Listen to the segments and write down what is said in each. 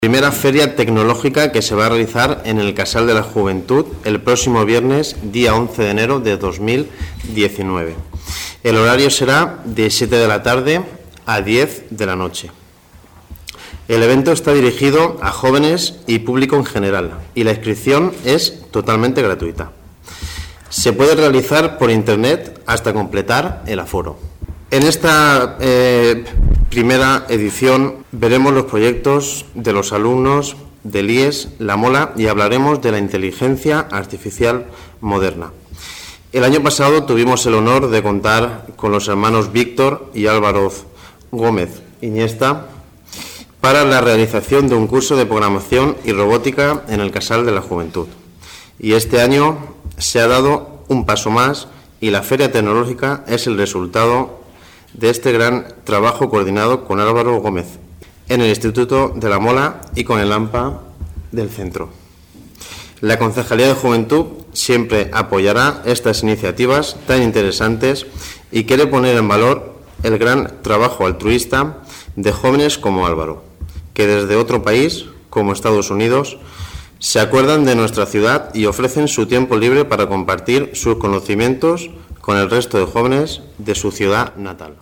Primera feria tecnológica que se va a realizar en el Casal de la Juventud el próximo viernes, día 11 de enero de 2019. El horario será de 7 de la tarde a 10 de la noche. El evento está dirigido a jóvenes y público en general y la inscripción es totalmente gratuita. Se puede realizar por internet hasta completar el aforo. En esta primera edición veremos los proyectos de los alumnos del IES La Mola y hablaremos de la inteligencia artificial moderna. El año pasado tuvimos el honor de contar con los hermanos Víctor y Álvaro Gómez Iniesta para la realización de un curso de programación y robótica en el Casal de la Juventud. Y este año se ha dado un paso más y la Feria Tecnológica es el resultado de este gran trabajo coordinado con Álvaro Gómez en el Instituto de La Mola y con el AMPA del centro. La Concejalía de Juventud siempre apoyará estas iniciativas tan interesantes y quiere poner en valor el gran trabajo altruista de jóvenes como Álvaro, que desde otro país, como Estados Unidos, se acuerdan de nuestra ciudad y ofrecen su tiempo libre para compartir sus conocimientos con el resto de jóvenes de su ciudad natal.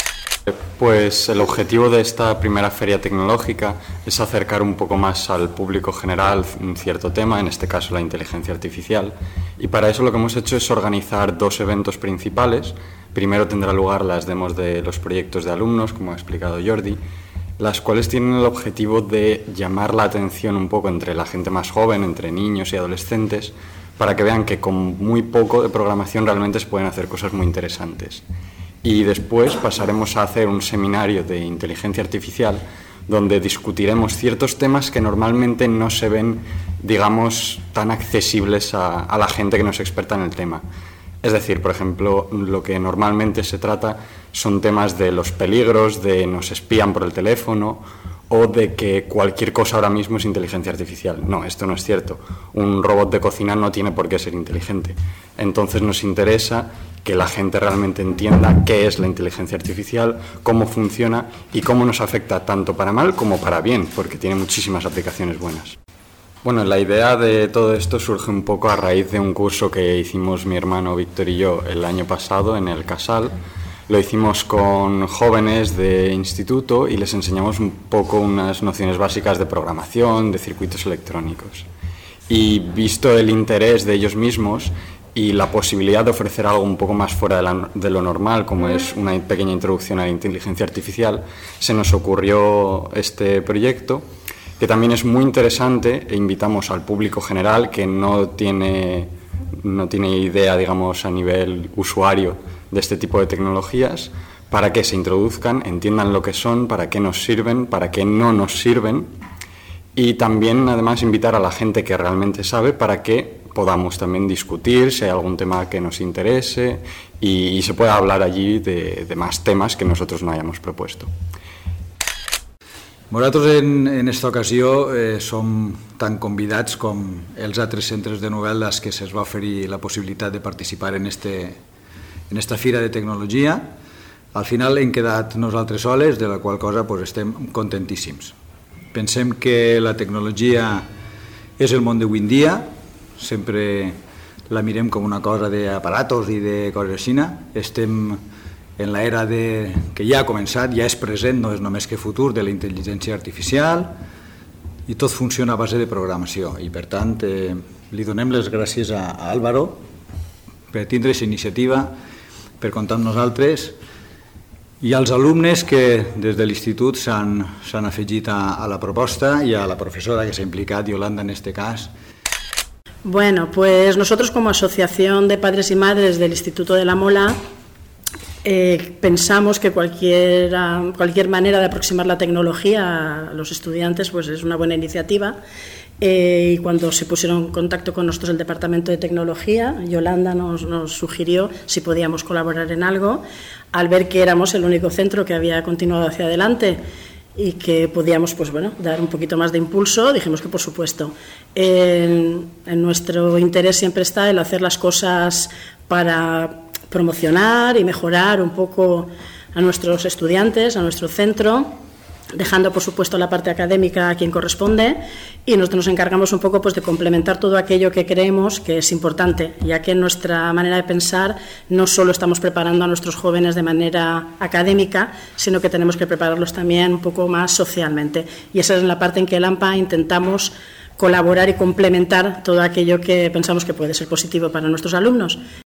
Pues el objetivo de esta primera feria tecnológica es acercar un poco más al público general un cierto tema, en este caso la inteligencia artificial, y para eso lo que hemos hecho es organizar dos eventos principales. Primero tendrá lugar las demos de los proyectos de alumnos, como ha explicado Jordi, las cuales tienen el objetivo de llamar la atención un poco entre la gente más joven, entre niños y adolescentes, para que vean que con muy poco de programación realmente se pueden hacer cosas muy interesantes. Y después pasaremos a hacer un seminario de inteligencia artificial donde discutiremos ciertos temas que normalmente no se ven, digamos, tan accesibles a la gente que no es experta en el tema. Es decir, por ejemplo, lo que normalmente se trata son temas de los peligros, de nos espían por el teléfono o de que cualquier cosa ahora mismo es inteligencia artificial. No, esto no es cierto. Un robot de cocina no tiene por qué ser inteligente. Entonces nos interesa que la gente realmente entienda qué es la inteligencia artificial, cómo funciona y cómo nos afecta tanto para mal como para bien, porque tiene muchísimas aplicaciones buenas. Bueno, la idea de todo esto surge un poco a raíz de un curso que hicimos mi hermano Víctor y yo el año pasado en el Casal. Lo hicimos con jóvenes de instituto y les enseñamos un poco unas nociones básicas de programación, de circuitos electrónicos. Y visto el interés de ellos mismos y la posibilidad de ofrecer algo un poco más fuera de lo normal, como es una pequeña introducción a la inteligencia artificial, se nos ocurrió este proyecto, que también es muy interesante, e invitamos al público general que no tiene idea, digamos, a nivel usuario de este tipo de tecnologías, para que se introduzcan, entiendan lo que son, para qué nos sirven, para qué no nos sirven, y también además invitar a la gente que realmente sabe para que podamos también discutir si hay algún tema que nos interese y se pueda hablar allí de más temas que nosotros no hayamos propuesto. Nosaltres en esta ocasió som tan convidats com els altres centres de novel·les que se'ls va oferir la possibilitat de participar en esta fira de tecnologia. Al final hem quedat nosaltres soles, de la qual cosa estem contentíssims. Pensem que la tecnologia és el món d'avui en dia, sempre la mirem com una cosa d'aparatos i de coses així. Estem en l'era que ja ha començat, ja és present, no és només que futur, de la intel·ligència artificial, i tot funciona a base de programació. I per tant, li donem les gràcies a Álvaro per tindre aquesta iniciativa, per comptar amb nosaltres, i als alumnes que des de l'institut s'han afegit a la proposta i a la professora que s'ha implicat, Yolanda en este cas. Bueno, pues nosotros como Asociación de Padres y Madres del Instituto de La Mola pensamos que cualquier manera de aproximar la tecnología a los estudiantes pues es una buena iniciativa. Y cuando se pusieron en contacto con nosotros el Departamento de Tecnología, Yolanda nos sugirió si podíamos colaborar en algo, al ver que éramos el único centro que había continuado hacia adelante y que podíamos dar un poquito más de impulso, dijimos que por supuesto. En nuestro interés siempre está el hacer las cosas para promocionar y mejorar un poco a nuestros estudiantes, a nuestro centro, dejando por supuesto la parte académica a quien corresponde, y nosotros nos encargamos un poco pues de complementar todo aquello que creemos que es importante, ya que en nuestra manera de pensar no solo estamos preparando a nuestros jóvenes de manera académica, sino que tenemos que prepararlos también un poco más socialmente, y esa es la parte en que el AMPA intentamos colaborar y complementar todo aquello que pensamos que puede ser positivo para nuestros alumnos.